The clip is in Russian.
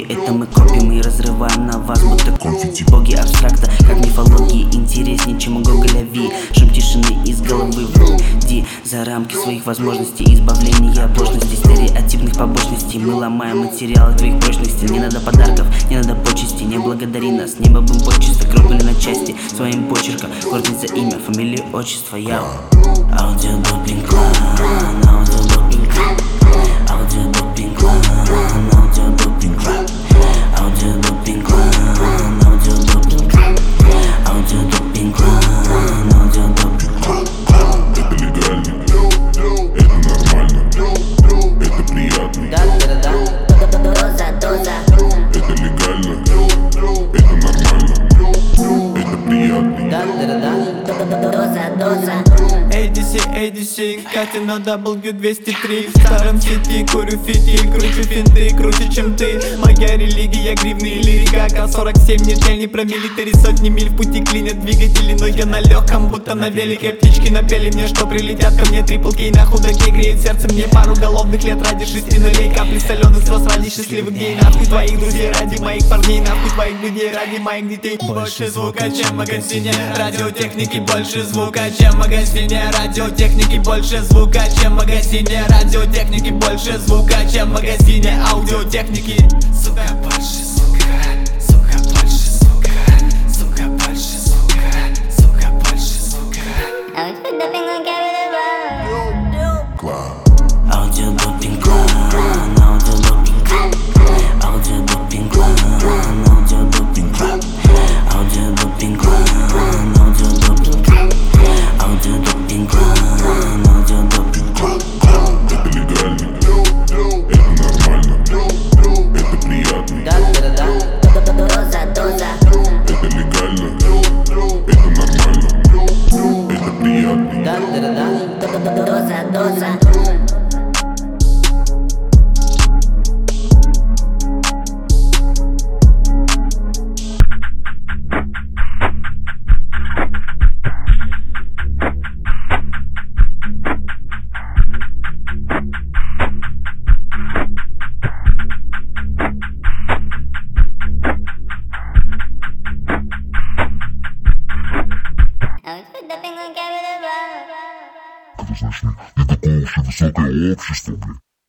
копии, это мы копим и разрываем на вас будто конфетти. Боги абстракта, как мифологии, интереснее, чем у Гоголя Ви. Шум тишины из головы, выйди за рамки своих возможностей, избавление оплошности, стереотипных побочностей. Мы ломаем материалы твоих прочностей. Не надо подарков, не надо почести, не благодари нас, небо бы почисто кропали на части своим почерком. Гордится имя, фамилия, отчество, я аудиодопинг клан, аудиодопинг клан, аудиодопинг клан, аудиодопинг клан, аудиодопинг клан, аудиодопинг клан, аудиодопинг клан, аудиодопинг клан. Это легально, это нормально, это приятно. Доза. Это легально, это нормально, это приятно. Доза. ADC, Катя на W203. В старом сети курю фитиль, кручу финты, круче, чем ты. Моя религия, гривны и лирика АК-47, нет, я не про милитари. Сотни миль в пути клинят двигатели, но я на легком, будто на велике. Птички напели мне, что прилетят ко мне. Трипл Кей на худаке греет сердце мне. Пару голодных лет ради 6 нулей. Капли соленых слез ради счастливых дней. Нахуй твоих друзей ради моих парней. Нахуй твоих людей ради моих детей. Больше звука, чем в магазине радиотехники. Больше звука, чем в магазине радиотехники. Больше звука, чем в магазине радиотехники. Больше звука, чем в магазине аудиотехники. Сука, больше звука, сука, больше звука, сука, больше звука, сука, больше звука. Аудиодопинг клан, аудиодопинг клан, аудиодопинг клан, аудиодопинг клан, аудиодопинг клан, аудиодопинг клан, аудиодопинг клан, аудиодопинг клан. Это легально, это нормально, это приятно. Доза. Это легально, это нормально, это приятно. Доза. Это значит, никакого вообще высокого общества, блядь.